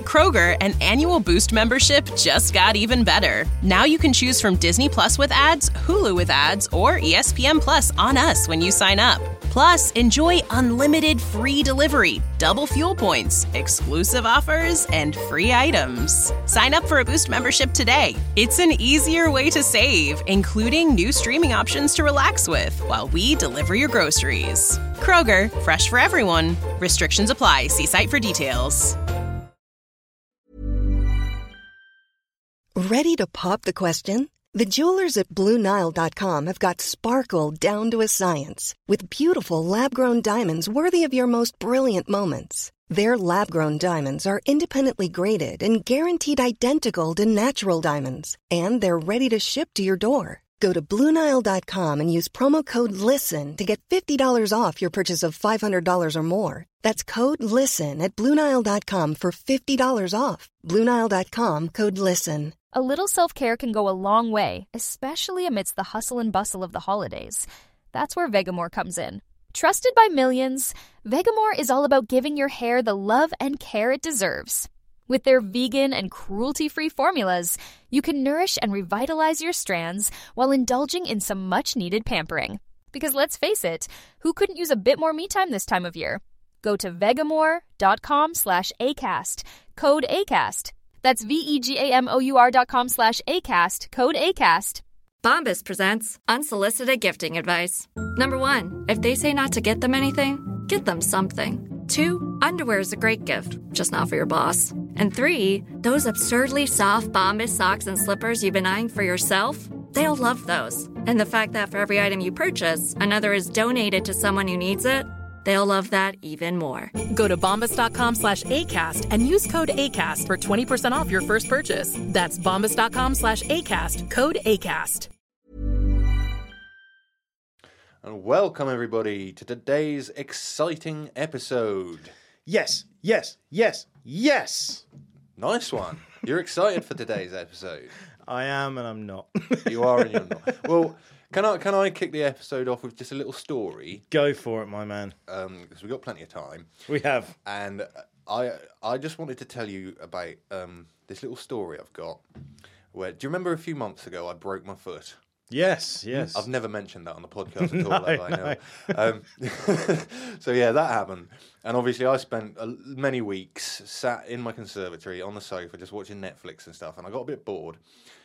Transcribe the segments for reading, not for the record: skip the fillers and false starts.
Kroger, an annual Boost membership just got even better. Now you can choose from Disney Plus with ads, Hulu with ads, or ESPN Plus on us when you sign up. Plus, enjoy unlimited free delivery, double fuel points, exclusive offers, and free items. Sign up for a Boost membership today. It's an easier way to save, including new streaming options to relax with while we deliver your groceries. Kroger, fresh for everyone. Restrictions apply. See site for details. Ready to pop the question? The jewelers at BlueNile.com have got sparkle down to a science with beautiful lab-grown diamonds worthy of your most brilliant moments. Their lab-grown diamonds are independently graded and guaranteed identical to natural diamonds, and they're ready to ship to your door. Go to BlueNile.com and use promo code LISTEN to get $50 off your purchase of $500 or more. That's code LISTEN at BlueNile.com for $50 off. BlueNile.com, code LISTEN. A little self-care can go a long way, especially amidst the hustle and bustle of the holidays. That's where Vegamore comes in. Trusted by millions, Vegamore is all about giving your hair the love and care it deserves. With their vegan and cruelty-free formulas, you can nourish and revitalize your strands while indulging in some much-needed pampering. Because let's face it, who couldn't use a bit more me time this time of year? Go to vegamore.com/ACAST, code ACAST. That's VEGAMOUR.com/ACAST, code ACAST. Bombas presents unsolicited gifting advice. Number 1, if they say not to get them anything, get them something. 2, underwear is a great gift, just not for your boss. And 3, those absurdly soft Bombas socks and slippers you've been eyeing for yourself, they'll love those. And the fact that for every item you purchase, another is donated to someone who needs it, they'll love that even more. Go to bombas.com/ACAST and use code ACAST for 20% off your first purchase. That's bombas.com/ACAST, code ACAST. And welcome everybody to today's exciting episode. Yes, yes, yes, yes. Nice one. You're excited for today's episode. I am and I'm not. You are and you're not. Well, can I kick the episode off with just a little story? Go for it, my man. Because we've got plenty of time. We have. And I just wanted to tell you about this little story I've got. Do you remember a few months ago I broke my foot? Yes, yes. I've never mentioned that on the podcast at all, have I? No. So yeah, that happened. And obviously I spent many weeks sat in my conservatory on the sofa just watching Netflix and stuff, and I got a bit bored.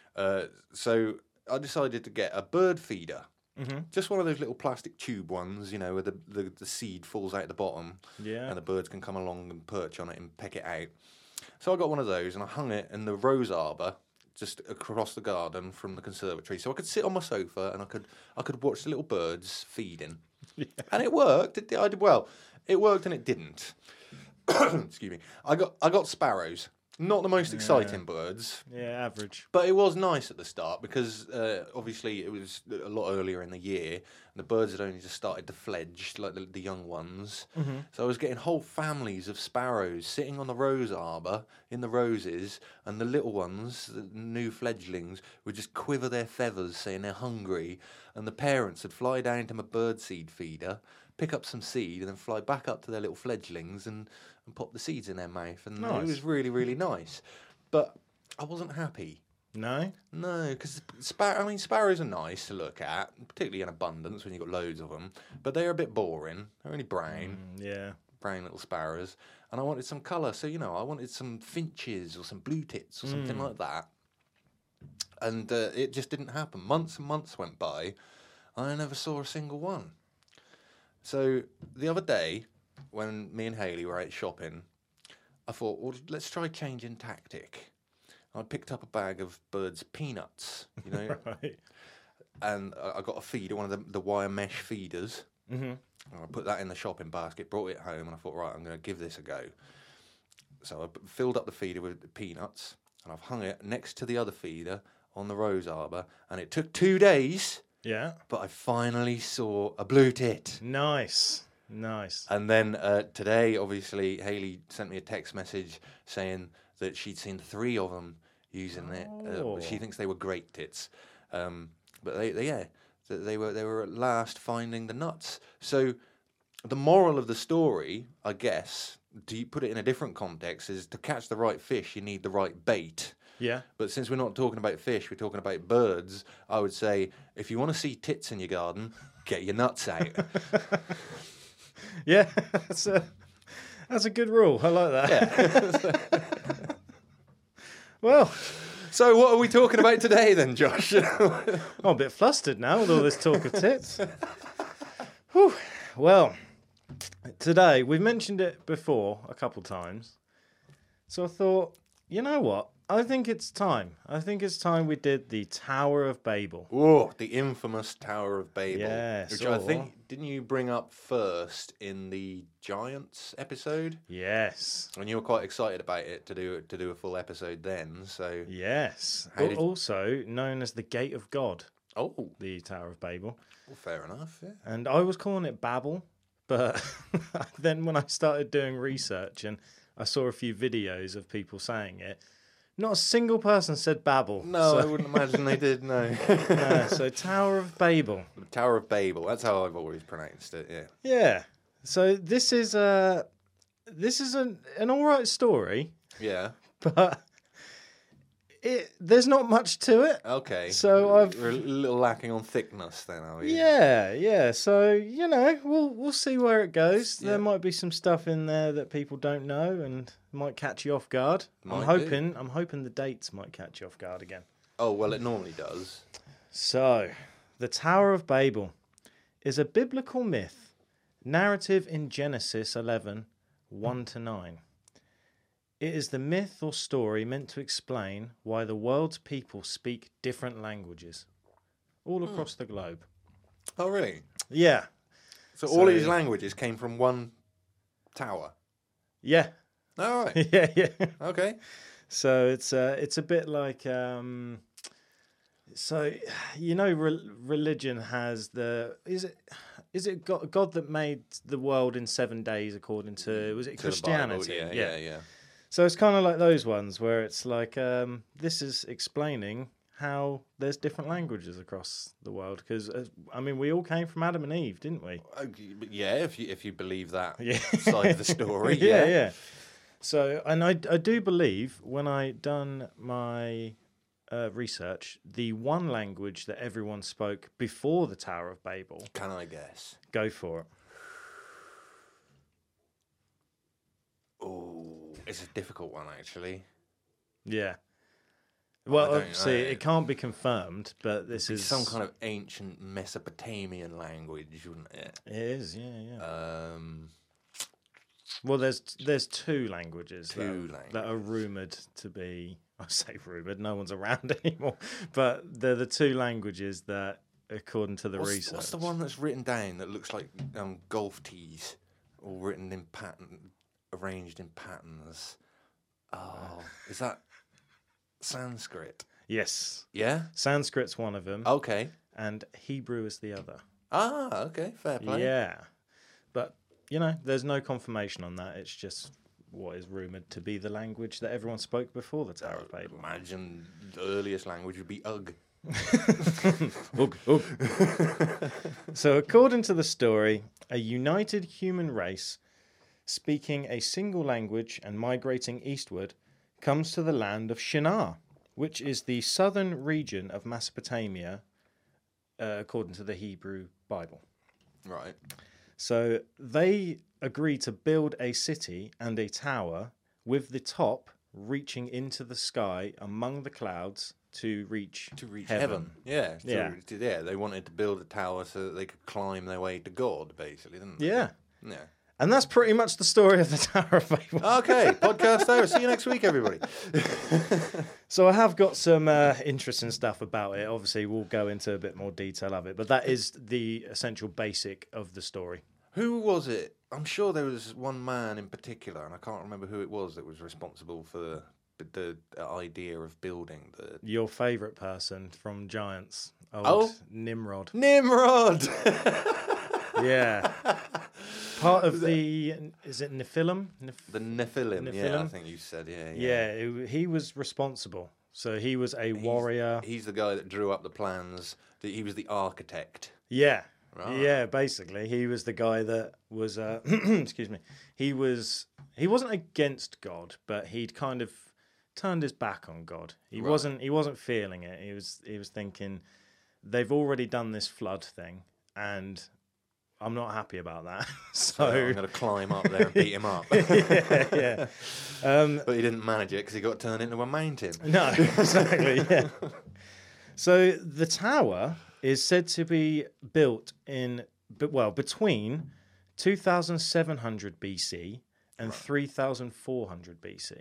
So I decided to get a bird feeder. Mm-hmm. Just one of those little plastic tube ones, you know, where the seed falls out the bottom. Yeah. And the birds can come along and perch on it and peck it out. So I got one of those and I hung it in the rose arbour just across the garden from the conservatory. So I could sit on my sofa and I could watch the little birds feeding. Yeah. And it worked. I did well. It worked and it didn't. Excuse me. I got sparrows. Not the most exciting birds. Yeah, average. But it was nice at the start because obviously it was a lot earlier in the year and the birds had only just started to fledge, like the young ones. Mm-hmm. So I was getting whole families of sparrows sitting on the rose arbour in the roses, and the little ones, the new fledglings, would just quiver their feathers saying they're hungry, and the parents would fly down to my birdseed feeder, pick up some seed and then fly back up to their little fledglings and pop the seeds in their mouth. And nice. It was really, really nice. But I wasn't happy. No? No, because sparrows are nice to look at, particularly in abundance when you've got loads of them. But they're a bit boring. They're only brown. Yeah. Brown little sparrows. And I wanted some colour. So, I wanted some finches or some blue tits or something like that. And it just didn't happen. Months and months went by. And I never saw a single one. So the other day, when me and Hayley were out shopping, I thought, well, let's try changing tactic. I picked up a bag of birds' peanuts, Right. And I got a feeder, one of the wire mesh feeders. Mm-hmm. And I put that in the shopping basket, brought it home, and I thought, right, I'm going to give this a go. So I filled up the feeder with peanuts, and I've hung it next to the other feeder on the rose arbour, and it took 2 days. Yeah. But I finally saw a blue tit. Nice. And then today, obviously, Hayley sent me a text message saying that she'd seen 3 of them using it. She thinks they were great tits. But they were at last finding the nuts. So the moral of the story, I guess, do you put it in a different context? Is to catch the right fish, you need the right bait. Yeah. But since we're not talking about fish, we're talking about birds. I would say if you want to see tits in your garden, get your nuts out. Yeah, that's a good rule. I like that. Yeah. Well, So what are we talking about today then, Josh? I'm a bit flustered now with all this talk of tits. Whew. Well, today, we've mentioned it before a couple times. So I thought, you know what? I think it's time. I think it's time we did the Tower of Babel. Oh, the infamous Tower of Babel. Yes, Which I or- think, didn't you bring up first in the Giants episode? Yes. And you were quite excited about it to do a full episode then. So Yes. How did- Also known as the Gate of God, oh, the Tower of Babel. well, fair enough. Yeah. And I was calling it Babel, but then when I started doing research and I saw a few videos of people saying it, not a single person said Babel. No, I So, wouldn't imagine they did. No. so Tower of Babel. The Tower of Babel. That's how I've always pronounced it. Yeah. Yeah. So this is an all right story, Yeah. but there's not much to it. Okay. So we're a little lacking on thickness then, are we? Yeah. So we'll see where it goes. Yeah. There might be some stuff in there that people don't know and might catch you off guard. Might I'm hoping the dates might catch you off guard again. Oh well, it normally does. So, the Tower of Babel is a biblical myth, narrative in Genesis 11, 1-9. It is the myth or story meant to explain why the world's people speak different languages all across the globe. Oh really? Yeah. So all of these languages came from one tower. Yeah. All right. Yeah. Okay. So it's a bit like religion has is it God that made the world in 7 days according to was it To the Christianity? Bible, yeah. So it's kind of like those ones where it's like this is explaining how there's different languages across the world because we all came from Adam and Eve, didn't we? Yeah, if you believe that Yeah. side of the story, Yeah. So, and I do believe when I done my research, the one language that everyone spoke before the Tower of Babel. Can I guess? Go for it. Oh, it's a difficult one actually. Yeah. I Well, don't obviously, know. it can't be confirmed, but this It's is some kind of ancient Mesopotamian language, wouldn't it? It is, yeah. Well, There's two languages Two that are rumored to be. I say rumored. No one's around anymore, but they're the two languages that, according to the research. What's the one that's written down that looks like golf tees, all written in arranged in patterns? Oh, is that Sanskrit? Yes. Yeah. Sanskrit's one of them, Okay. and Hebrew is the other. Ah, okay. Fair play. Yeah, but there's no confirmation on that. It's just what is rumored to be the language that everyone spoke before the Tower of Babel. Imagine the earliest language would be Ugg. Ugh, ugh. So, according to the story, a united human race speaking a single language and migrating eastward comes to the land of Shinar, which is the southern region of Mesopotamia, according to the Hebrew Bible. Right. So they agree to build a city and a tower with the top reaching into the sky among the clouds to reach heaven. Yeah. Yeah. They wanted to build a tower so that they could climb their way to God, basically, didn't they? Yeah. Yeah. And that's pretty much the story of the Tower of Babel. Okay, podcast over. See you next week, everybody. So I have got some interesting stuff about it. Obviously, we'll go into a bit more detail of it, but that is the essential basic of the story. Who was it? I'm sure there was one man in particular, and I can't remember who it was that was responsible for the idea of building the... Your favourite person from Giants, Oh? Nimrod. Nimrod! Yeah. Part of is it Nephilim? The Nephilim, yeah, I Nephilim? think you said, yeah. Yeah, he was responsible. So he was a warrior. He's the guy that drew up the plans. He was the architect. Yeah. Right. Yeah, basically, he was the guy that was. Excuse me. He wasn't against God, but he'd kind of turned his back on God. He wasn't feeling it. He was thinking, they've already done this flood thing, and I'm not happy about that. So I'm going to climb up there and beat him up. yeah. But he didn't manage it because he got turned into a mountain. No, exactly. Yeah. So the tower is said to be built between 2,700 BC and 3,400 BC.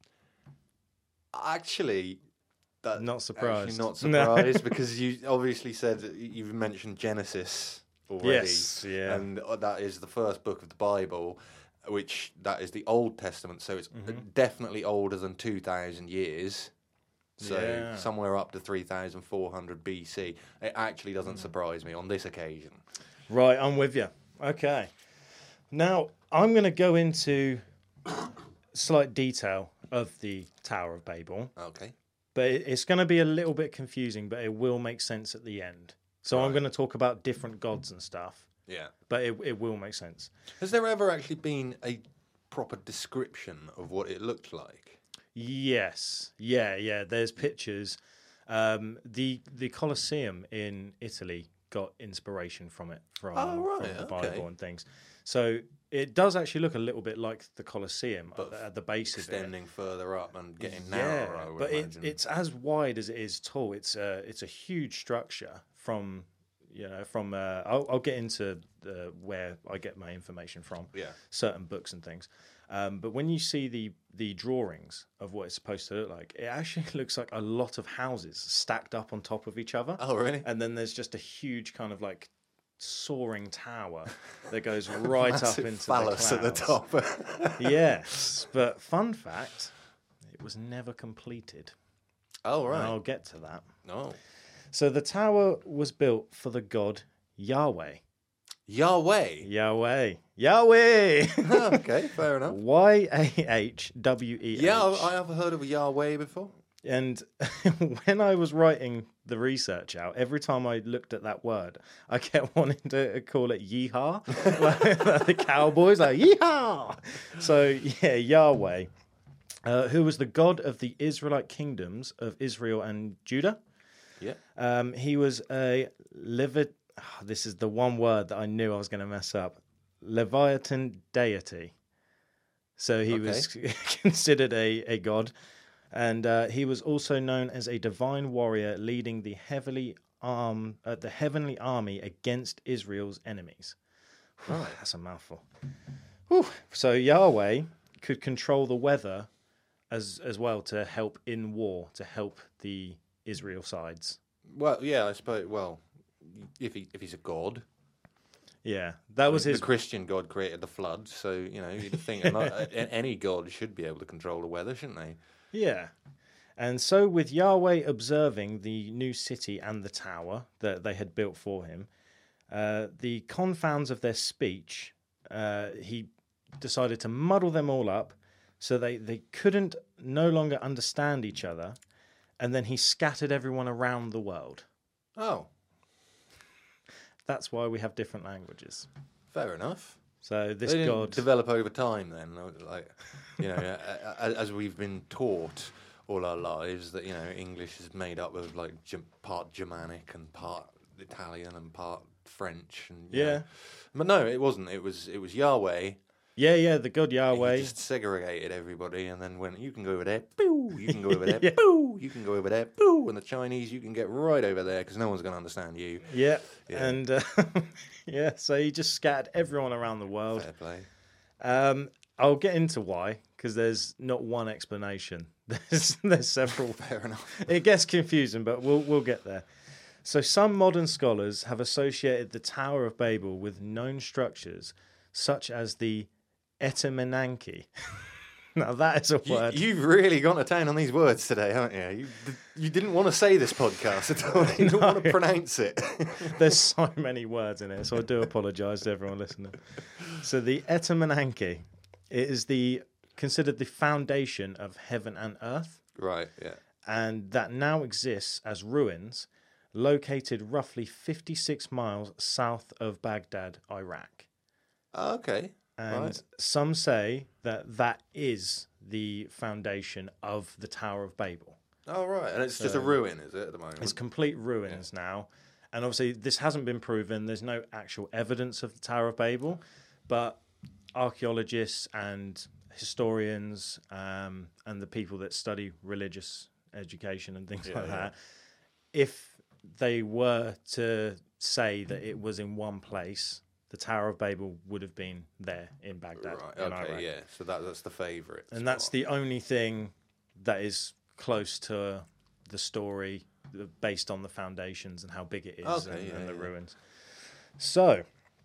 Actually, Not surprised. Actually not surprised because you obviously said you've mentioned Genesis already. Yes, yeah. And that is the first book of the Bible, which that is the Old Testament, so it's definitely older than 2,000 years. So somewhere up to 3,400 BC. It actually doesn't surprise me on this occasion. Right, I'm with you. Okay. Now, I'm going to go into slight detail of the Tower of Babel. Okay. But it's going to be a little bit confusing, but it will make sense at the end. So I'm going to talk about different gods and stuff. Yeah. But it will make sense. Has there ever actually been a proper description of what it looked like? Yes. Yeah. There's pictures. The Colosseum in Italy got inspiration from it, from the Bible and things. So it does actually look a little bit like the Colosseum at the base of it. Extending further up and getting narrower, I would but imagine. it's as wide as it is tall. It's a huge structure from... I'll get into where I get my information from, certain books and things. But when you see the drawings of what it's supposed to look like, it actually looks like a lot of houses stacked up on top of each other. Oh, really? And then there's just a huge kind of like soaring tower that goes right up into the clouds. At the top. Yes, but fun fact, it was never completed. Oh, right. And I'll get to that. No. So the tower was built for the god Yahweh. Yahweh. Yahweh. Okay, fair enough. Yahweh. Yeah, I have heard of Yahweh before. And when I was writing the research out, every time I looked at that word, I kept wanting to call it yeehaw. Like the cowboys, like yeehaw. So, yeah, Yahweh, who was the god of the Israelite kingdoms of Israel and Judah. Yeah. He was a this is the one word that I knew I was going to mess up. Leviathan deity. So he was considered a god. And he was also known as a divine warrior leading the heavenly army against Israel's enemies. Right. That's a mouthful. Whew. So Yahweh could control the weather as well to help in war, to help the Israel sides. Well, yeah, I suppose. Well, if he's a god, yeah, that was the his. Christian God created the flood, so you'd think any god should be able to control the weather, shouldn't they? Yeah, and so with Yahweh observing the new city and the tower that they had built for him, the confounds of their speech, he decided to muddle them all up, so they couldn't no longer understand each other. And then he scattered everyone around the world. Oh. That's why we have different languages. Fair enough. So this they didn't god... develop over time then. Like, as we've been taught all our lives that, English is made up of like part Germanic and part Italian and part French. And, yeah. But no, it wasn't. It was Yahweh. Yeah, the god Yahweh. He just segregated everybody and then went, you can go over there, boo, you can go over there, boo, you can go over there, boo, and the Chinese, you can get right over there because no one's going to understand you. Yeah. And so he just scattered everyone around the world. Fair play. I'll get into why, because there's not one explanation. There's several. Fair enough. It gets confusing, but we'll get there. So some modern scholars have associated the Tower of Babel with known structures such as the Etemenanke. Now that is a word. You've really gone to town on these words today, haven't you? You didn't want to say this podcast at all. You don't want to pronounce it. There's so many words in it, so I do apologise to everyone listening. So the Etemenanke is considered the foundation of heaven and earth. Right, yeah. And that now exists as ruins, located roughly 56 miles south of Baghdad, Iraq. Okay. And Right. some say that that is the foundation of the Tower of Babel. Oh, right. And it's just a ruin, is it, at the moment? It's complete ruins now. And obviously, this hasn't been proven. There's no actual evidence of the Tower of Babel. But archaeologists and historians and the people that study religious education and things like that, if they were to say that it was in one place, the Tower of Babel would have been there in Baghdad. Right, in okay, Iraq. yeah. So that's the favourite. And that's the only thing that is close to the story based on the foundations and how big it is and the ruins. So,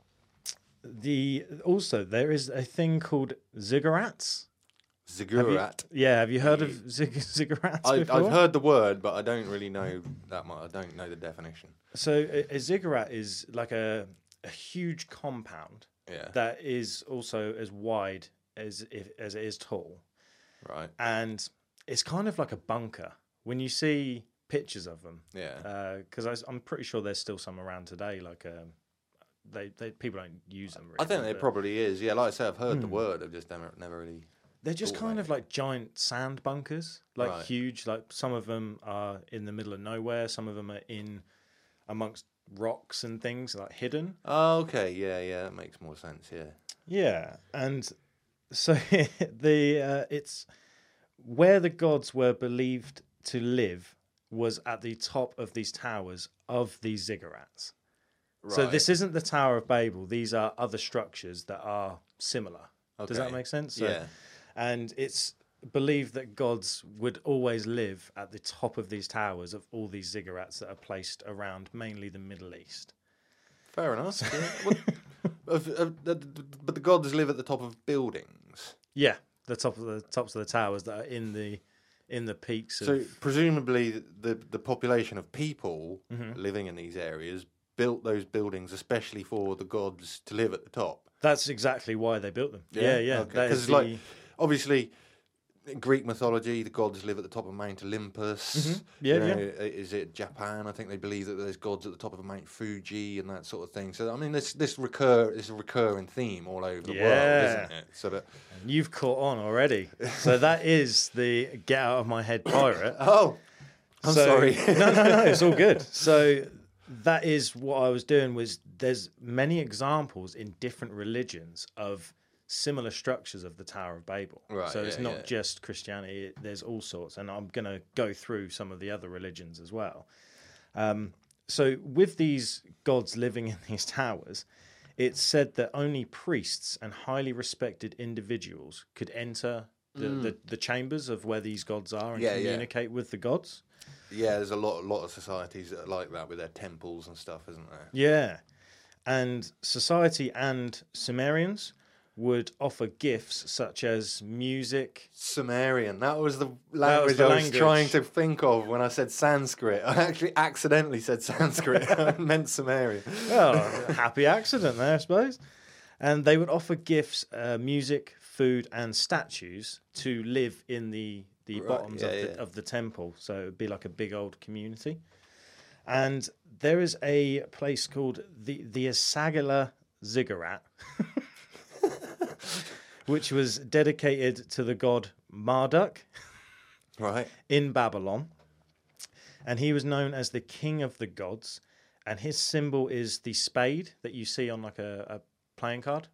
also there is a thing called ziggurats. Ziggurat. Have you heard of ziggurats before? I've heard the word, but I don't really know that much. I don't know the definition. So a ziggurat is like a huge compound that is also as wide as it is tall. Right. And it's kind of like a bunker. When you see pictures of them, because I'm pretty sure there's still some around today. Like they people don't use them. Really, I think there probably is. Yeah, like I say, I've heard the word. I've just never really. They're just kind of like giant sand bunkers, like huge. Like some of them are in the middle of nowhere. Some of them are in amongst rocks and things, like hidden. Oh, okay. Yeah, that makes more sense. Yeah. Yeah, and so it's where the gods were believed to live was at the top of these towers of these ziggurats. Right. So this isn't the Tower of Babel. These are other structures that are similar. Okay. Does that make sense? So, yeah. And it's believed that gods would always live at the top of these towers of all these ziggurats that are placed around mainly the Middle East. Fair enough. But the gods live at the top of buildings. Yeah, the tops of the towers that are in the peaks. So presumably the population of people living in these areas built those buildings especially for the gods to live at the top. That's exactly why they built them. Yeah. Because like obviously in Greek mythology, the gods live at the top of Mount Olympus. Is it Japan? I think they believe that there's gods at the top of Mount Fuji and that sort of thing. So I mean, this is a recurring theme all over the world, isn't it? So that and you've caught on already. So that is the get out of my head pirate. Oh, I'm sorry. No, it's all good. So that is what I was doing. Was there's many examples in different religions of similar structures of the Tower of Babel. Right, so it's not just Christianity, there's all sorts. And I'm going to go through some of the other religions as well. So with these gods living in these towers, it's said that only priests and highly respected individuals could enter the chambers of where these gods are and communicate with the gods. Yeah, there's a lot of societies that are like that with their temples and stuff, isn't there? Yeah. And society and Sumerians would offer gifts such as music. Sumerian. That was the language I was trying to think of when I said Sanskrit. I actually accidentally said Sanskrit. I meant Sumerian. Well, happy accident there, I suppose. And they would offer gifts, music, food, and statues to live in the bottoms of the temple. So it would be like a big old community. And there is a place called the Esagila Ziggurat, which was dedicated to the god Marduk in Babylon. And he was known as the king of the gods. And his symbol is the spade that you see on like a playing card.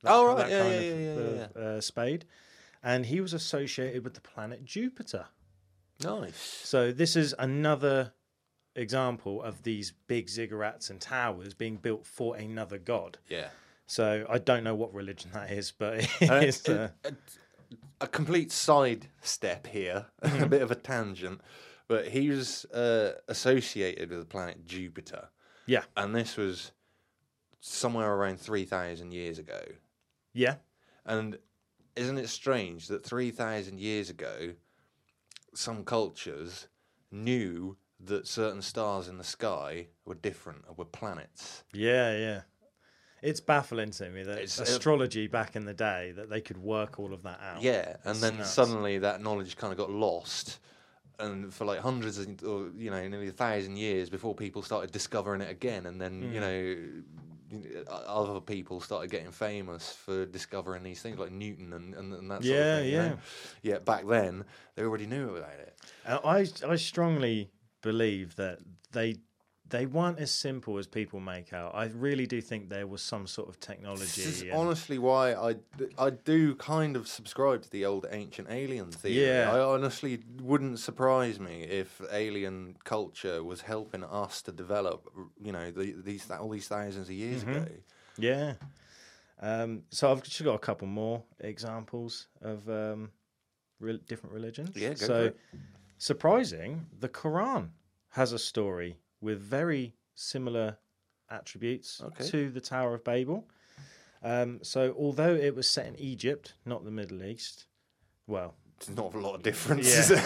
Spade. And he was associated with the planet Jupiter. Nice. So this is another example of these big ziggurats and towers being built for another god. Yeah. So I don't know what religion that is, but it's a complete side step here, a bit of a tangent. But he was associated with the planet Jupiter. Yeah. And this was somewhere around 3,000 years ago. Yeah. And isn't it strange that 3,000 years ago, some cultures knew that certain stars in the sky were different, or were planets? Yeah. It's baffling to me that it's astrology back in the day, that they could work all of that out. Yeah, and then suddenly that knowledge kind of got lost, and for like hundreds of, or nearly 1,000 years before people started discovering it again, and then other people started getting famous for discovering these things like Newton and that sort of thing. Yeah, back then they already knew about it. I strongly believe that they weren't as simple as people make out. I really do think there was some sort of technology. This is honestly why I do kind of subscribe to the old ancient alien theory. Yeah. I honestly wouldn't surprise me if alien culture was helping us to develop, all these thousands of years ago. Yeah. So I've just got a couple more examples of different religions. Yeah, go for it. Surprising, the Quran has a story with very similar attributes to the Tower of Babel. So although it was set in Egypt, not the Middle East, well... It's not a lot of difference.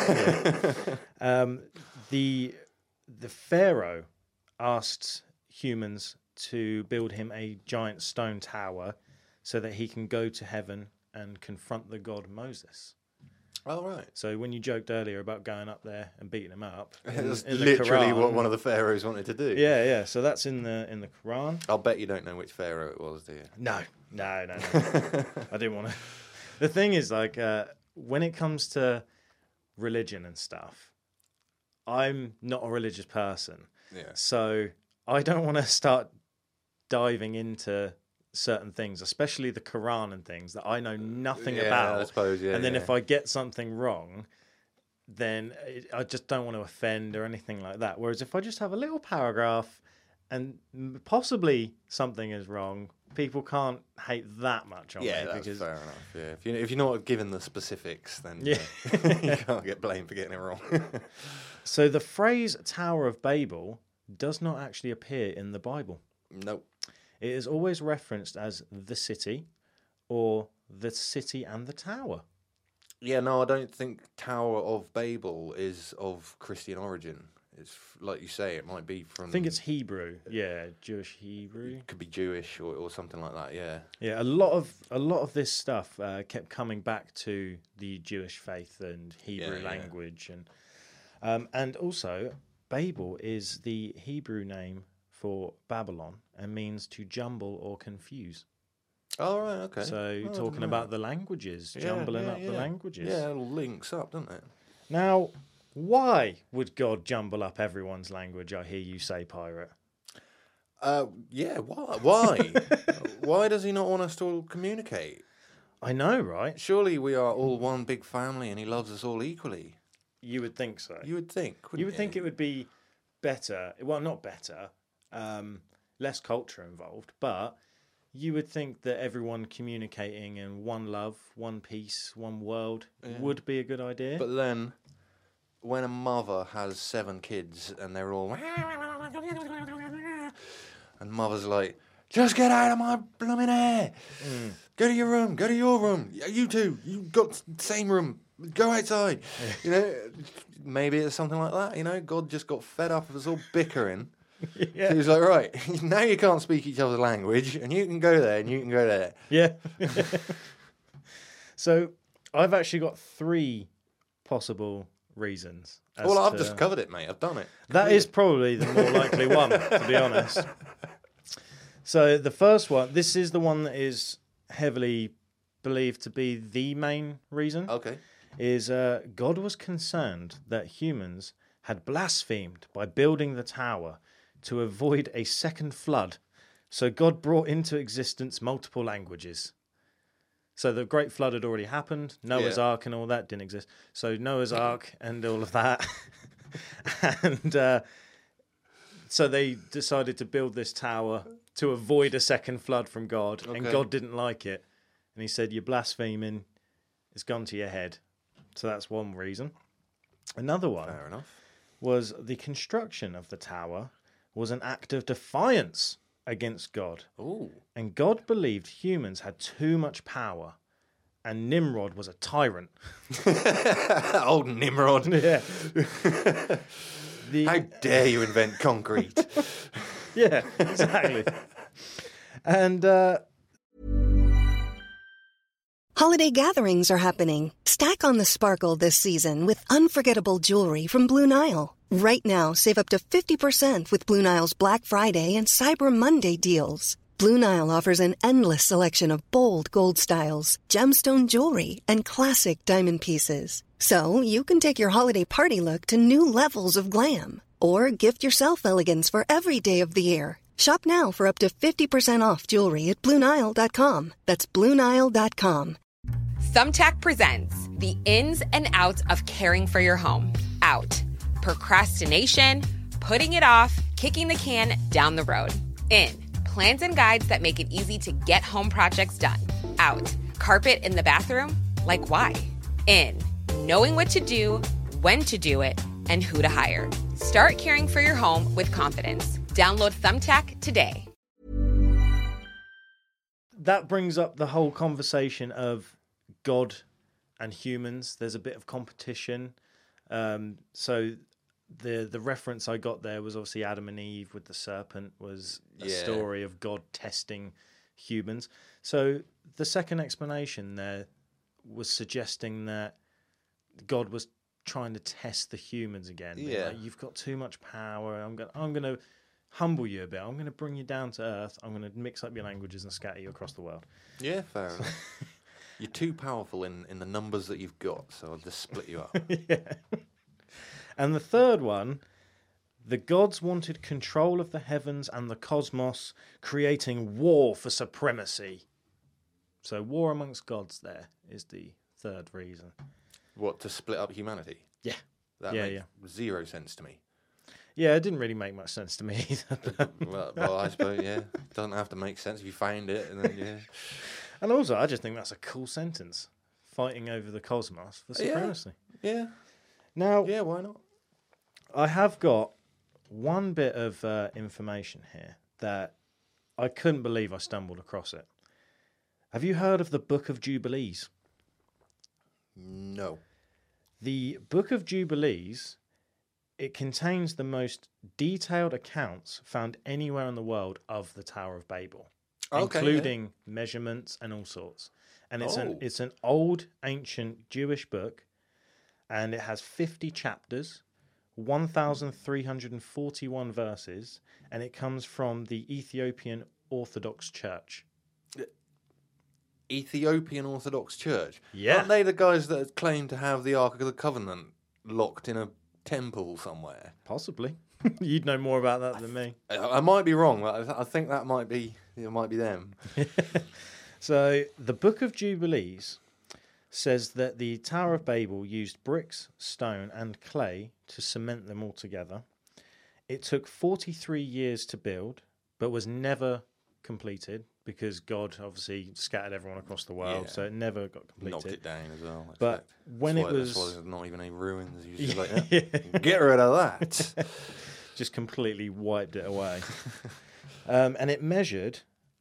The Pharaoh asked humans to build him a giant stone tower so that he can go to heaven and confront the god Moses. Oh, right. So when you joked earlier about going up there and beating him up, that's literally what one of the pharaohs wanted to do. Yeah. So that's in the Quran. I'll bet you don't know which pharaoh it was, do you? No. I didn't want to. The thing is, like, when it comes to religion and stuff, I'm not a religious person. Yeah. So I don't want to start diving into certain things, especially the Quran and things that I know nothing about. I suppose, and then if I get something wrong, then I just don't want to offend or anything like that. Whereas if I just have a little paragraph and possibly something is wrong, people can't hate that much on me. That's because... fair enough. Yeah, if you're not given the specifics, then you can't get blamed for getting it wrong. So the phrase Tower of Babel does not actually appear in the Bible. Nope. It is always referenced as the city or the city and the tower. Yeah, no, I don't think Tower of Babel is of Christian origin. It's like you say, it might be from... I think it's Hebrew. Yeah, Jewish Hebrew. It could be Jewish or something like that, yeah. Yeah, a lot of this stuff kept coming back to the Jewish faith and Hebrew language. And also, Babel is the Hebrew name for Babylon and means to jumble or confuse. Oh, right, okay. So talking about the languages, jumbling up the languages. Yeah, it all links up, doesn't it? Now, why would God jumble up everyone's language, I hear you say, Pirate? Yeah, why? Why does he not want us to all communicate? I know, right? Surely we are all one big family and he loves us all equally. You would think so. You would think, wouldn't you? You would think it would be better. Well, not better. Less culture involved, but you would think that everyone communicating in one love, one peace, one world would be a good idea. But then, when a mother has 7 kids and they're all... and mother's like, just get out of my blooming hair. Go to your room. You two, you got the same room. Go outside. Maybe it's something like that. God just got fed up of us all bickering. Yeah. He was like, right, now you can't speak each other's language, and you can go there, and you can go there. Yeah. So, I've actually got 3 possible reasons. Well, I've just covered it, mate. I've done it. That is probably the more likely one, to be honest. So, the first one, this is the one that is heavily believed to be the main reason. Okay. Is God was concerned that humans had blasphemed by building the tower to avoid a second flood. So God brought into existence multiple languages. So the Great Flood had already happened. Noah's Ark and all that didn't exist. So Noah's Ark and all of that. And so they decided to build this tower to avoid a second flood from God. Okay. And God didn't like it. And he said, you're blaspheming. It's gone to your head. So that's one reason. Another one was the construction of the tower was an act of defiance against God. Ooh. And God believed humans had too much power, and Nimrod was a tyrant. Old Nimrod. Yeah. How dare you invent concrete? Yeah, exactly. And Holiday gatherings are happening. Stack on the sparkle this season with unforgettable jewelry from Blue Nile. Right now, save up to 50% with Blue Nile's Black Friday and Cyber Monday deals. Blue Nile offers an endless selection of bold gold styles, gemstone jewelry, and classic diamond pieces. So you can take your holiday party look to new levels of glam. Or gift yourself elegance for every day of the year. Shop now for up to 50% off jewelry at BlueNile.com. That's BlueNile.com. Thumbtack presents the ins and outs of caring for your home. Out. Procrastination, putting it off, kicking the can down the road. In. Plans and guides that make it easy to get home projects done. Out. Carpet in the bathroom? Like why? In. Knowing what to do, when to do it, and who to hire. Start caring for your home with confidence. Download Thumbtack today. That brings up the whole conversation of God and humans. There's a bit of competition. So the reference I got there was obviously Adam and Eve with the serpent was a story of God testing humans. So the second explanation there was suggesting that God was trying to test the humans again. Yeah. Like, you've got too much power. I'm going to humble you a bit. I'm going to bring you down to earth. I'm going to mix up your languages and scatter you across the world. Yeah, fair enough. You're too powerful in the numbers that you've got, so I'll just split you up. Yeah. And the third one, the gods wanted control of the heavens and the cosmos, creating war for supremacy. So war amongst gods there is the third reason. What, to split up humanity? Yeah. That makes zero sense to me. Yeah, it didn't really make much sense to me either. well, I suppose, yeah. It doesn't have to make sense if you find it, and then, yeah. And also, I just think that's a cool sentence. Fighting over the cosmos for supremacy. Yeah. Now, yeah, why not? I have got one bit of information here that I couldn't believe I stumbled across it. Have you heard of the Book of Jubilees? No. The Book of Jubilees, it contains the most detailed accounts found anywhere in the world of the Tower of Babel, including measurements and all sorts. And it's an old, ancient Jewish book, and it has 50 chapters, 1,341 verses, and it comes from the Ethiopian Orthodox Church. Ethiopian Orthodox Church? Yeah. Aren't they the guys that claim to have the Ark of the Covenant locked in a temple somewhere? Possibly. You'd know more about that than me. I might be wrong, but I think that might be them. So the Book of Jubilees says that the Tower of Babel used bricks, stone, and clay to cement them all together. It took 43 years to build, but was never completed because God obviously scattered everyone across the world, so it never got completed. Knocked it down as well. But when it was... That's why there's not even any ruins. You're just like, get rid of that. Just completely wiped it away. And it measured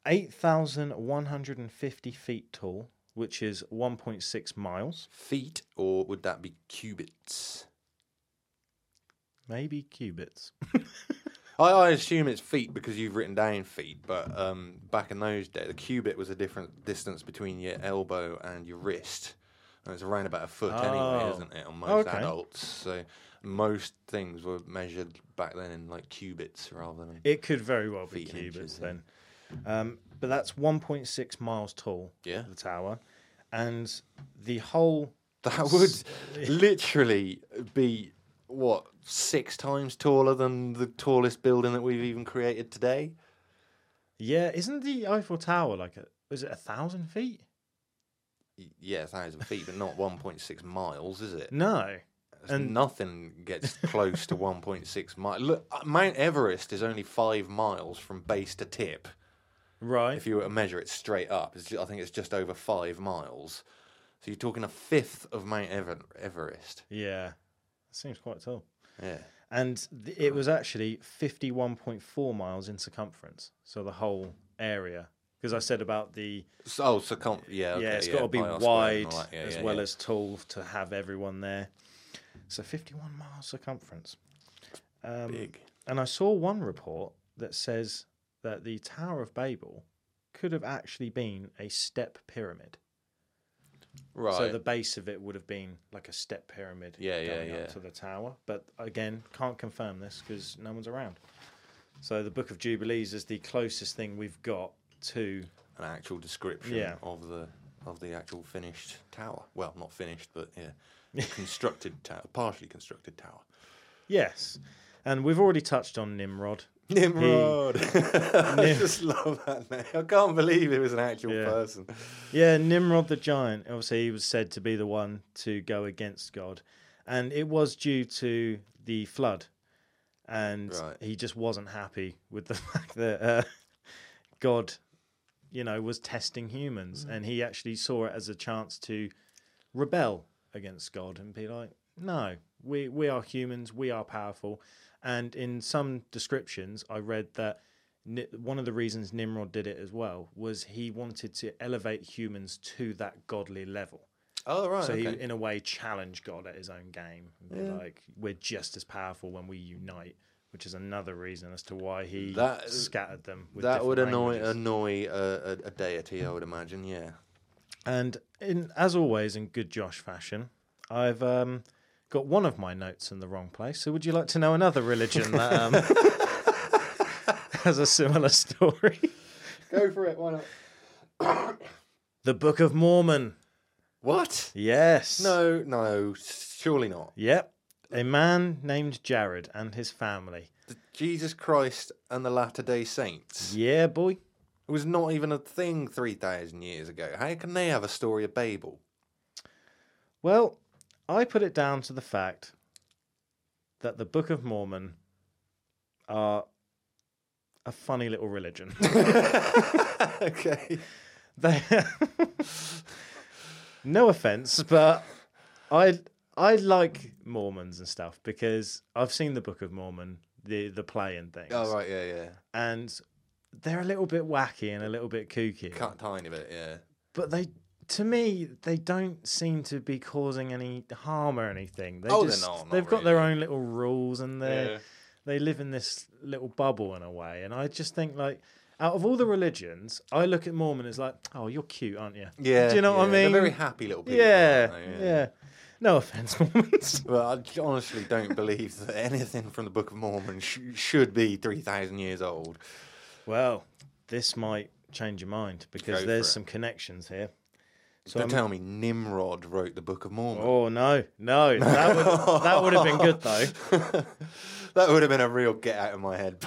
8,150 feet tall, which is 1.6 miles. Feet, or would that be cubits? Maybe cubits. I assume it's feet because you've written down feet, but back in those days, the cubit was a different distance between your elbow and your wrist. And it's around about a foot anyway, isn't it, on most adults? So most things were measured back then in like cubits rather than... It could very well be cubits then. But that's 1.6 miles tall, the tower. And the whole... That would literally be... What, 6 times taller than the tallest building that we've even created today? Yeah, isn't the Eiffel Tower like is it 1,000 feet? Yeah, 1,000 feet, but not 1.6 miles, is it? No. And nothing gets close to 1.6 miles. Look, Mount Everest is only 5 miles from base to tip. Right. If you were to measure it straight up, I think it's just over 5 miles. So you're talking a fifth of Mount Everest. Yeah. Seems quite tall. Yeah. And it was actually 51.4 miles in circumference. So the whole area. Because I said about the... circumference. Yeah, okay, yeah, it's got to be wide as well as tall to have everyone there. So 51 miles circumference. Big. And I saw one report that says that the Tower of Babel could have actually been a step pyramid. Right. So the base of it would have been like a step pyramid going up to the tower. But again, can't confirm this because no one's around. So the Book of Jubilees is the closest thing we've got to an actual description of the actual finished tower. Well, not finished, but constructed tower, partially constructed tower. Yes. And we've already touched on Nimrod. Nimrod. I just love that name. I can't believe it was an actual person. Yeah, Nimrod the giant. Obviously, he was said to be the one to go against God. And it was due to the flood. And he just wasn't happy with the fact that God, was testing humans. And he actually saw it as a chance to rebel against God and be like, no, we are humans, we are powerful. And in some descriptions, I read that one of the reasons Nimrod did it as well was he wanted to elevate humans to that godly level. Oh, right. So he, in a way, challenged God at his own game. And be like, we're just as powerful when we unite, which is another reason as to why he scattered them. With that would annoy languages. a deity, I would imagine, yeah. And as always, in good Josh fashion, I've got one of my notes in the wrong place. So would you like to know another religion that has a similar story? Go for it, why not? The Book of Mormon. What? Yes. No, surely not. Yep. A man named Jared and his family. Jesus Christ and the Latter-day Saints. Yeah, boy. It was not even a thing 3,000 years ago. How can they have a story of Babel? Well, I put it down to the fact that the Book of Mormon are a funny little religion. Okay. No offense, but I like Mormons and stuff because I've seen the Book of Mormon, the play and things. Oh, right, yeah. And they're a little bit wacky and a little bit kooky. Tiny bit, yeah. But to me, they don't seem to be causing any harm or anything. They're not. They've got their own little rules and they live in this little bubble in a way. And I just think, like, out of all the religions, I look at Mormon as like, oh, you're cute, aren't you? Yeah. Do you know what I mean? They're very happy little people. Yeah. No offense, Mormons. Well, I honestly don't believe that anything from the Book of Mormon should be 3,000 years old. Well, this might change your mind because there's some connections here. So don't tell me Nimrod wrote the Book of Mormon. Oh, no. That would have been good, though. That would have been a real get out of my head.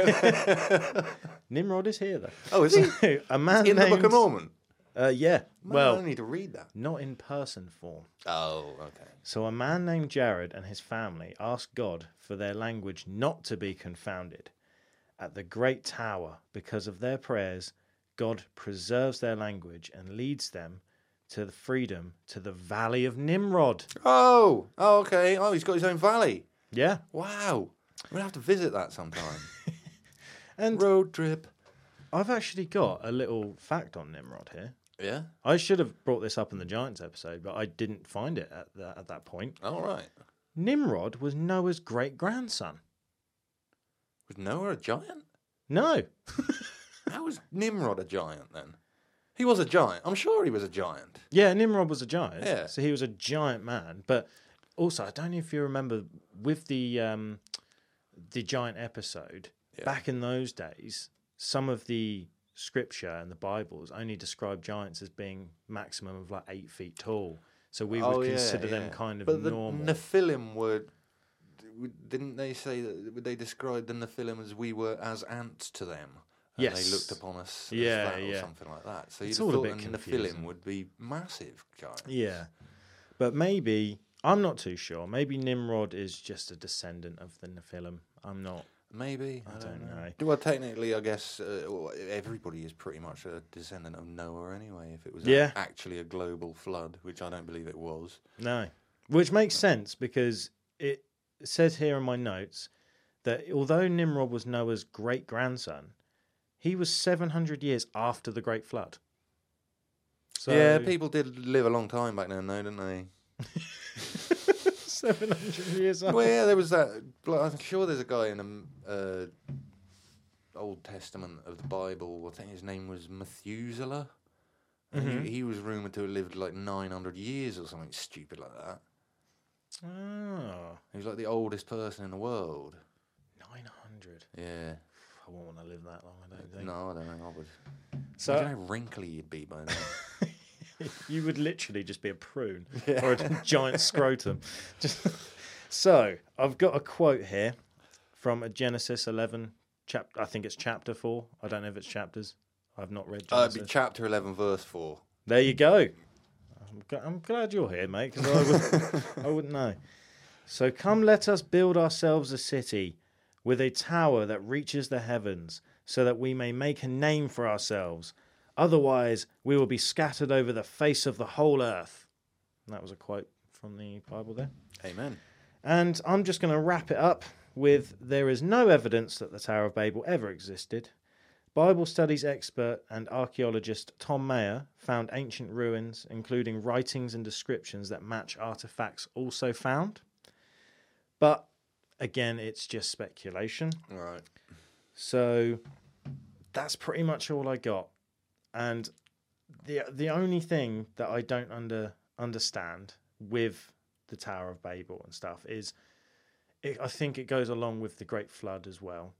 Nimrod is here, though. Oh, is he? A man in named... the Book of Mormon? Yeah. I need to read that. Not in person form. Oh, okay. So a man named Jared and his family asked God for their language not to be confounded. At the Great Tower, because of their prayers, God preserves their language and leads them to the freedom to the Valley of Nimrod. Oh, okay. Oh, he's got his own valley. Yeah. Wow. We'll have to visit that sometime. And road trip. I've actually got a little fact on Nimrod here. Yeah? I should have brought this up in the Giants episode, but I didn't find it at that point. Oh, right. Nimrod was Noah's great-grandson. Was Noah a giant? No. How was Nimrod a giant, then? He was a giant. I'm sure he was a giant. Yeah, Nimrod was a giant. Yeah. So he was a giant man. But also, I don't know if you remember, with the giant episode, back in those days, some of the scripture and the Bibles only describe giants as being maximum of like 8 feet tall. So we would consider them kind of normal. But the Nephilim were... Didn't they say that they described the Nephilim as we were as ants to them? And yes. They looked upon us as that or something like that. So it's you'd all have a thought bit the confusing. Nephilim would be massive giants. Yeah. But maybe, I'm not too sure. Maybe Nimrod is just a descendant of the Nephilim. I'm not. Maybe. I don't know. Well, technically, I guess everybody is pretty much a descendant of Noah anyway, if it was actually a global flood, which I don't believe it was. No. Which makes sense because it says here in my notes that although Nimrod was Noah's great-grandson, he was 700 years after the Great Flood. So... Yeah, people did live a long time back then, though, didn't they? 700 years after. Well, yeah, there was that. I'm sure there's a guy in the Old Testament of the Bible. I think his name was Methuselah. And he was rumoured to have lived like 900 years or something stupid like that. Oh. He was like the oldest person in the world. 900. Yeah. I won't want to live that long, I don't think. No, I don't think I would. So Imagine how wrinkly you'd be by then. you would literally just be a prune or a giant scrotum. So I've got a quote here from a Genesis 11 I think it's chapter 4. I don't know if it's chapters. I've not read Genesis. It'd be chapter 11, verse 4. There you go. I'm glad you're here, mate, because I wouldn't know. So come, let us build ourselves a city with a tower that reaches the heavens, so that we may make a name for ourselves. Otherwise, we will be scattered over the face of the whole earth. And that was a quote from the Bible there. Amen. And I'm just going to wrap it up with, there is no evidence that the Tower of Babel ever existed. Bible studies expert and archaeologist Tom Mayer found ancient ruins, including writings and descriptions that match artifacts also found. But again, it's just speculation. Right. So that's pretty much all I got. And the only thing that I don't understand with the Tower of Babel and stuff is, I think it goes along with the Great Flood as well.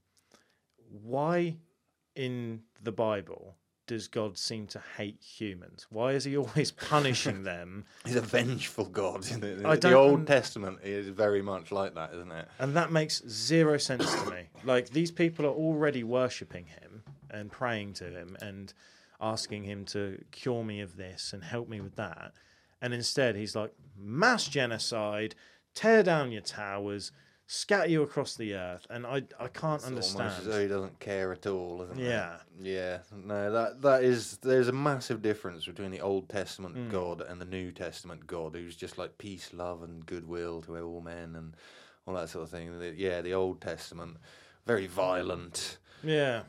Why in the Bible does God seem to hate humans? Why is he always punishing them? He's a vengeful God, isn't it? The Old Testament is very much like that, isn't it? And that makes zero sense to me. Like, these people are already worshipping him and praying to him and asking him to cure me of this and help me with that. And instead, he's like, mass genocide, tear down your towers, scatter you across the earth. And I can't understand. Almost as though he doesn't care at all, isn't it? Yeah. Yeah. No, there's a massive difference between the Old Testament God and the New Testament God, who's just like peace, love, and goodwill to all men and all that sort of thing. The Old Testament, very violent. Yeah.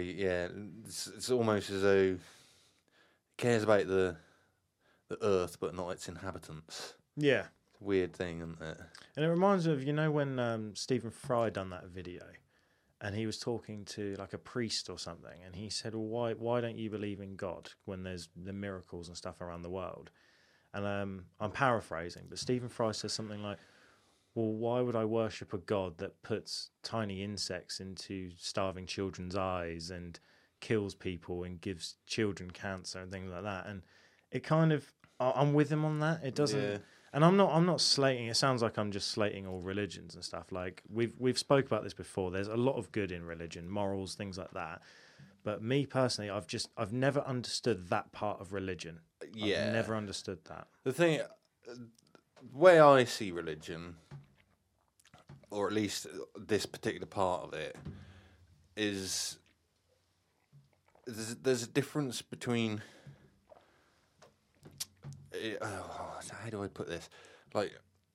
It's almost as though he cares about the earth but not its inhabitants. Yeah. It's a weird thing, isn't it? And it reminds me of, when Stephen Fry done that video and he was talking to like a priest or something, and he said, well, why don't you believe in God when there's the miracles and stuff around the world? And I'm paraphrasing, but Stephen Fry says something like, well, why would I worship a God that puts tiny insects into starving children's eyes and kills people and gives children cancer and things like that? And it kind of, I'm with him on that. It doesn't, Yeah. and I'm not slating. It sounds like I'm just slating all religions and stuff. Like we've spoke about this before. There's a lot of good in religion, morals, things like that. But me personally, I've never understood that part of religion. Yeah. I've never understood that. The way I see religion, or at least this particular part of it, is there's a difference between. How do I put this? Like,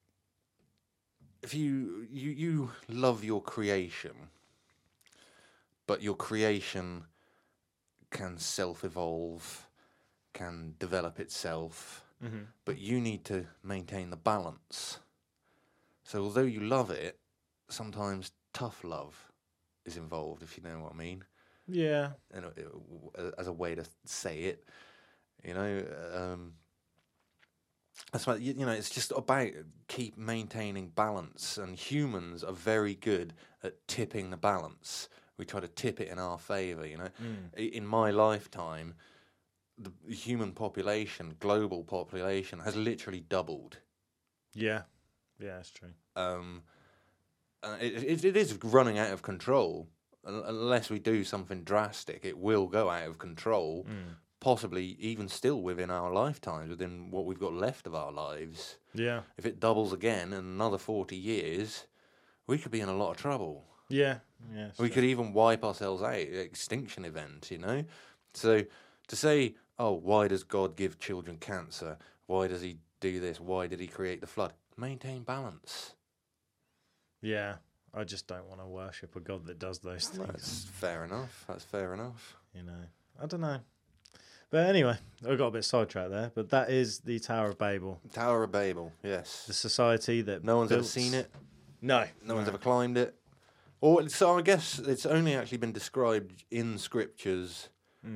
if you love your creation, but your creation can self-evolve, can develop itself, but you need to maintain the balance. So although you love it, sometimes tough love is involved, if you know what I mean. Yeah. And as a way to say it, that's why, it's just about keep maintaining balance, and humans are very good at tipping the balance. We try to tip it in our favour, In my lifetime, the human population, global population, has literally doubled. Yeah. Yeah, that's true. It is running out of control. Unless we do something drastic, it will go out of control. Possibly even still within our lifetimes, within what we've got left of our lives. Yeah. If it doubles again in another 40 years, we could be in a lot of trouble. Yeah. Yeah. We could even wipe ourselves out, extinction event, So to say, oh, why does God give children cancer? Why does he do this? Why did he create the flood? Maintain balance. Yeah. I just don't want to worship a God that does those things. That's fair enough. I don't know. But anyway, I got a bit sidetracked there. But that is the Tower of Babel. Tower of Babel, yes. The society that no one's ever seen it. No. No one's ever climbed it. So I guess it's only actually been described in scriptures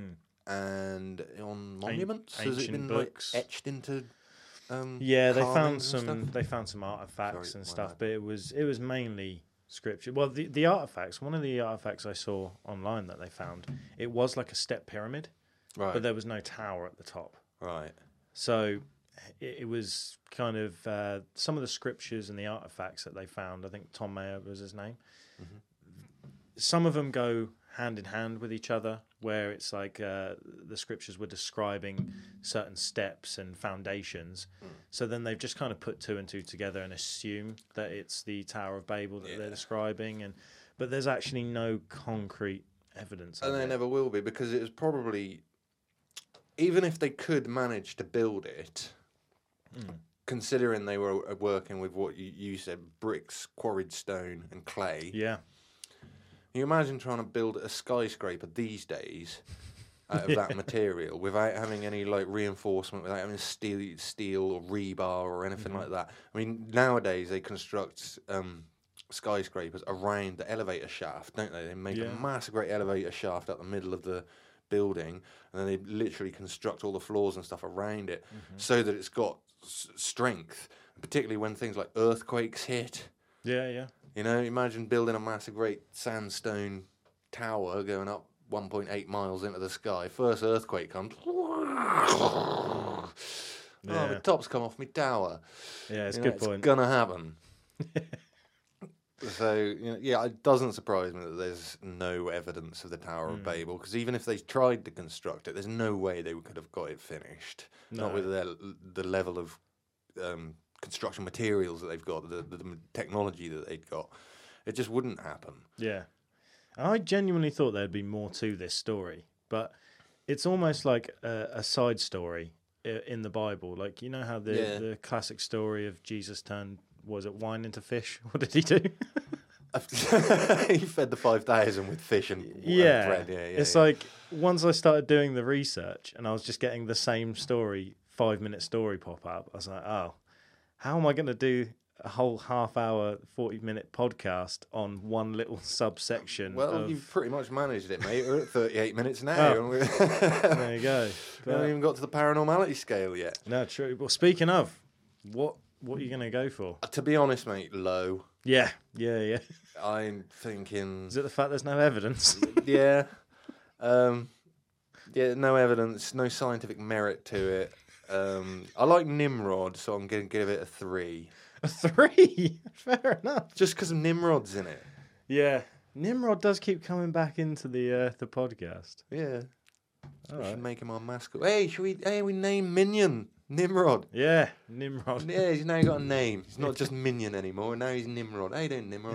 and on monuments. Has it been books. like etched into? Yeah, they found some. They found some artifacts and stuff, but it was mainly scripture. Well, the artifacts. One of the artifacts I saw online that they found, it was like a step pyramid, Right. but there was no tower at the top. Right. So it was kind of some of the scriptures and the artifacts that they found. I think Tom Mayer was his name. Mm-hmm. Some of them go hand in hand with each other, where it's like the scriptures were describing certain steps and foundations. So then they've just kind of put two and two together and assume that it's the Tower of Babel that they're describing. But there's actually no concrete evidence. And there never will be, because it was probably, even if they could manage to build it, considering they were working with what you said, bricks, quarried stone and clay. Yeah. You imagine trying to build a skyscraper these days out of that material without having any like reinforcement, without having steel or rebar or anything like that. I mean, nowadays they construct skyscrapers around the elevator shaft, don't they? They make a massive great elevator shaft out the middle of the building, and then they literally construct all the floors and stuff around it so that it's got strength, particularly when things like earthquakes hit. Yeah, yeah. You know, imagine building a massive, great sandstone tower going up 1.8 miles into the sky. First earthquake comes. Oh, the top's come off my tower. Yeah, it's a good point. It's going to happen. So, it doesn't surprise me that there's no evidence of the Tower of Babel, because even if they tried to construct it, there's no way they could have got it finished. No. Not with the level of construction materials that they've got, the technology that they've got. It just wouldn't happen. Yeah. I genuinely thought there'd be more to this story, but it's almost like a side story in the Bible. Like, you know how the classic story of Jesus turned, was it wine into fish? What did he do? He fed the 5,000 with fish and bread. Yeah, it's like, once I started doing the research and I was just getting the same story, 5-minute story pop up, I was like, oh, how am I going to do a whole half-hour, 40-minute podcast on one little subsection? Well, you've pretty much managed it, mate. We're at 38 minutes now. Oh. There you go. We haven't even got to the paranormality scale yet. No, true. Well, speaking of, what are you going to go for? To be honest, mate, low. Yeah. I'm thinking... Is it the fact there's no evidence? Yeah. No evidence, no scientific merit to it. I like Nimrod, so I'm going to give it a 3. A 3? Fair enough. Just because Nimrod's in it. Yeah. Nimrod does keep coming back into the podcast. Yeah. We should make him our mascot. Hey, we name Minion Nimrod. Yeah, Nimrod. Yeah, he's now got a name. He's not just Minion anymore. Now he's Nimrod. Hey, don't Nimrod.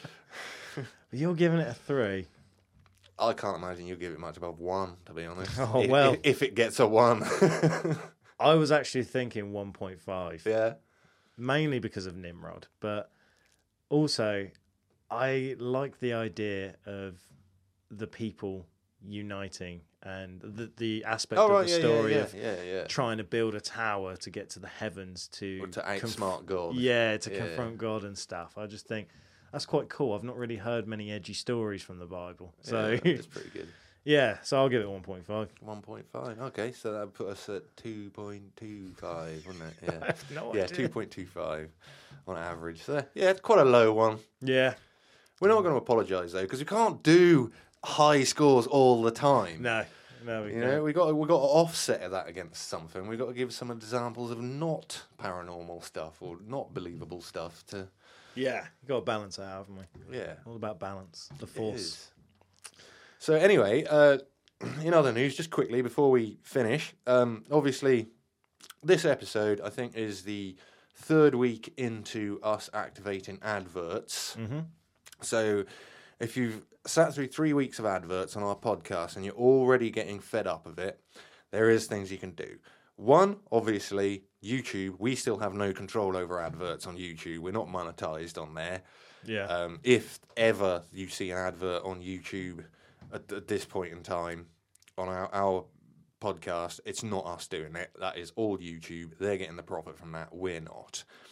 You're giving it a 3. I can't imagine you'll give it much above 1, to be honest. Oh, well. If it gets a 1. I was actually thinking 1.5. Yeah. Mainly because of Nimrod. But also, I like the idea of the people uniting and the aspect of the story of trying to build a tower to get to the heavens to outsmart God. Yeah, to confront God and stuff. I just think that's quite cool. I've not really heard many edgy stories from the Bible. So it's pretty good. Yeah, so I'll give it 1.5. 1.5. Okay, so that would put us at 2.25, wouldn't it? Yeah. I have no idea. 2.25 on average. So, yeah, it's quite a low one. Yeah. We're not going to apologise, though, because we can't do high scores all the time. No, we can't. Know, we got to offset that against something. We've got to give some examples of not paranormal stuff or not believable stuff to... Yeah, you've got to balance it out, haven't we? Yeah. All about balance, the force. So anyway, in other news, just quickly before we finish, obviously this episode, I think, is the 3rd week into us activating adverts. Mm-hmm. So if you've sat through 3 weeks of adverts on our podcast and you're already getting fed up of it, there is things you can do. One, obviously, YouTube. We still have no control over adverts on YouTube. We're not monetized on there. Yeah. If ever you see an advert on YouTube at this point in time on our podcast, it's not us doing it. That is all YouTube. They're getting the profit from that. We're not.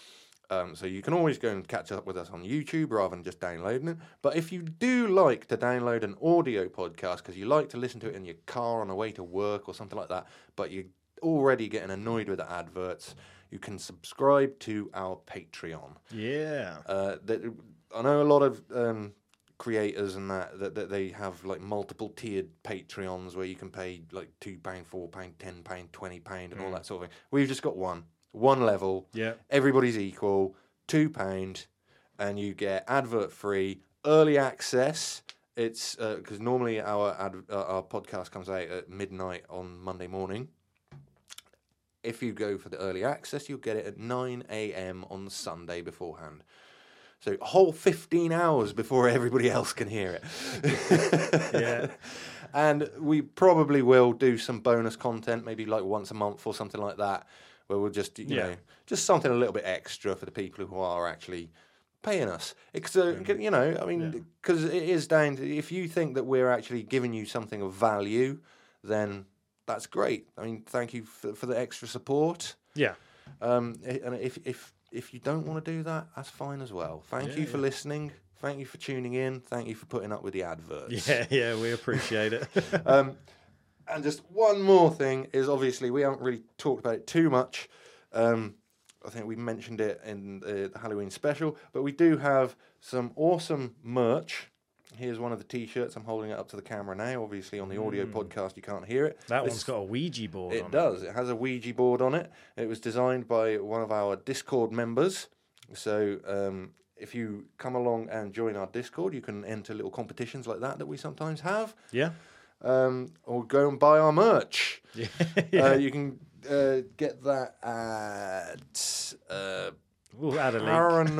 So you can always go and catch up with us on YouTube rather than just downloading it. But if you do like to download an audio podcast because you like to listen to it in your car on the way to work or something like that, but you're already getting annoyed with the adverts, you can subscribe to our Patreon. Yeah. I know a lot of creators and that they have like multiple tiered Patreons where you can pay like £2, £4, £10, £20 and all that sort of thing. We've just got one level. Yeah. Everybody's equal, £2, and you get advert free, early access. It's because normally our podcast comes out at midnight on Monday morning. If you go for the early access, you'll get it at 9 a.m. on Sunday beforehand. So a whole 15 hours before everybody else can hear it. Yeah. And we probably will do some bonus content, maybe like once a month or something like that, where we'll just, you know, just something a little bit extra for the people who are actually paying us. You know, I mean, because it is down to, if you think that we're actually giving you something of value, then that's great. I mean, thank you for the extra support. Yeah. And if you don't want to do that, that's fine as well. Thank you for listening. Thank you for tuning in. Thank you for putting up with the adverts. Yeah, we appreciate it. And just one more thing is, obviously, we haven't really talked about it too much. I think we mentioned it in the Halloween special, but we do have some awesome merch. Here's one of the T-shirts. I'm holding it up to the camera now. Obviously, on the audio podcast, you can't hear it. That one's got a Ouija board on it. It does. It has a Ouija board on it. It was designed by one of our Discord members. So if you come along and join our Discord, you can enter little competitions like that we sometimes have. Yeah. Or go and buy our merch. Yeah. You can get that at we'll add a link.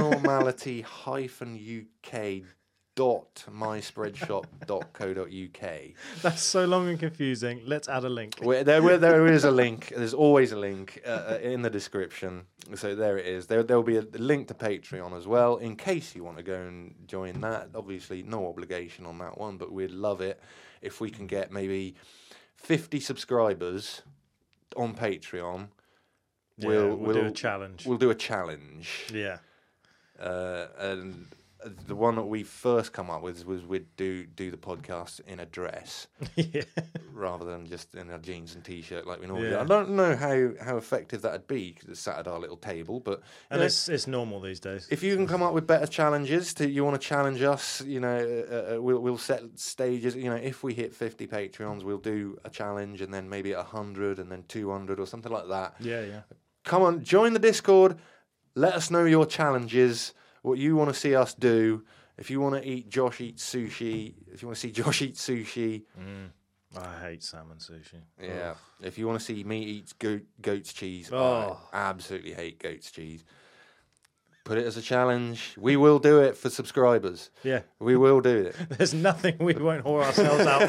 paranormality-uk.myspreadshop.co.uk. That's so long and confusing. Let's add a link. There is a link. There's always a link in the description. So there it is. There'll be a link to Patreon as well, in case you want to go and join that. Obviously, no obligation on that one, but we'd love it if we can get maybe 50 subscribers on Patreon. We'll do a challenge. We'll do a challenge. Yeah. And the one that we first come up with was we'd do the podcast in a dress, rather than just in our jeans and T-shirt like we normally do. I don't know how effective that'd be because it's sat at our little table, but it's normal these days. If you can come up with better challenges, you want to challenge us, you know, we'll set stages. You know, if we hit 50 Patreons, we'll do a challenge, and then maybe 100, and then 200 or something like that. Yeah. Come on, join the Discord. Let us know your challenges. What you want to see us do. If you want to eat Josh eat sushi, if you want to see Josh eat sushi. I hate salmon sushi. Yeah. If you want to see me eat goat's cheese, I absolutely hate goat's cheese. Put it as a challenge. We will do it for subscribers. Yeah. We will do it. There's nothing we won't whore ourselves out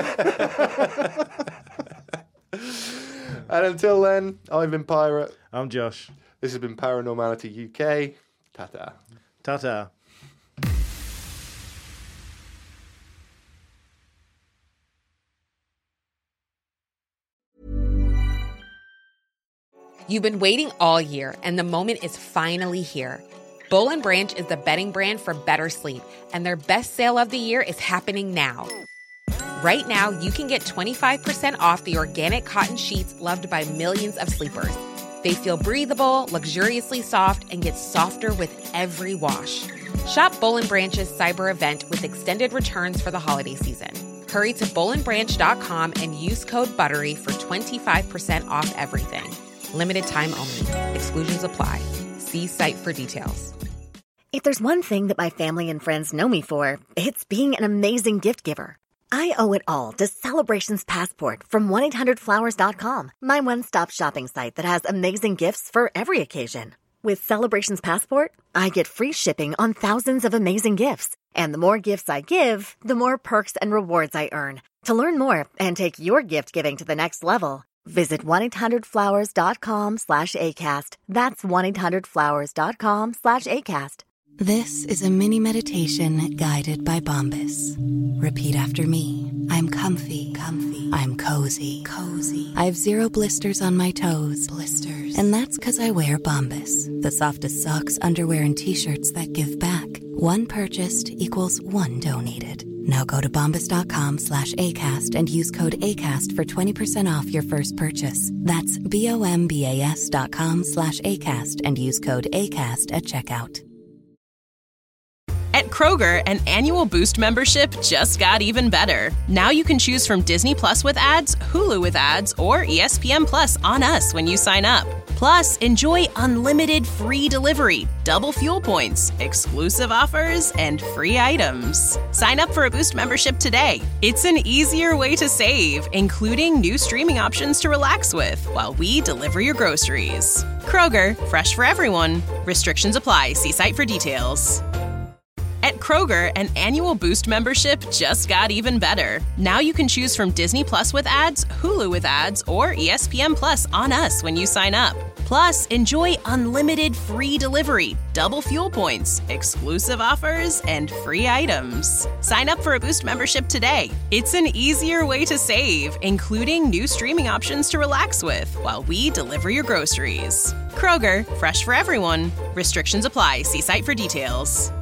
for. And until then, I've been Pirate. I'm Josh. This has been Paranormality UK. Ta-ta. Ta-ta. You've been waiting all year, and the moment is finally here. Boll & Branch is the bedding brand for better sleep, and their best sale of the year is happening now. Right now, you can get 25% off the organic cotton sheets loved by millions of sleepers. They feel breathable, luxuriously soft, and get softer with every wash. Shop Boll & Branch's cyber event with extended returns for the holiday season. Hurry to bollandbranch.com and use code BUTTERY for 25% off everything. Limited time only. Exclusions apply. See site for details. If there's one thing that my family and friends know me for, it's being an amazing gift giver. I owe it all to Celebrations Passport from 1-800-Flowers.com, my one-stop shopping site that has amazing gifts for every occasion. With Celebrations Passport, I get free shipping on thousands of amazing gifts. And the more gifts I give, the more perks and rewards I earn. To learn more and take your gift giving to the next level, visit 1-800-Flowers.com/ACAST. That's 1-800-Flowers.com/ACAST. This is a mini meditation guided by Bombas. Repeat after me. I'm comfy. I'm cozy. I have 0 blisters on my toes. And that's because I wear Bombas, the softest socks, underwear, and T-shirts that give back. One purchased equals one donated. Now go to bombas.com/ACAST and use code ACAST for 20% off your first purchase. That's BOMBAS.com/ACAST and use code ACAST at checkout. At Kroger, an annual Boost membership just got even better. Now you can choose from Disney Plus with ads, Hulu with ads, or ESPN Plus on us when you sign up. Plus, enjoy unlimited free delivery, double fuel points, exclusive offers, and free items. Sign up for a Boost membership today. It's an easier way to save, including new streaming options to relax with while we deliver your groceries. Kroger, fresh for everyone. Restrictions apply. See site for details. At Kroger, an annual Boost membership just got even better. Now you can choose from Disney Plus with ads, Hulu with ads, or ESPN Plus on us when you sign up. Plus, enjoy unlimited free delivery, double fuel points, exclusive offers, and free items. Sign up for a Boost membership today. It's an easier way to save, including new streaming options to relax with while we deliver your groceries. Kroger, fresh for everyone. Restrictions apply. See site for details.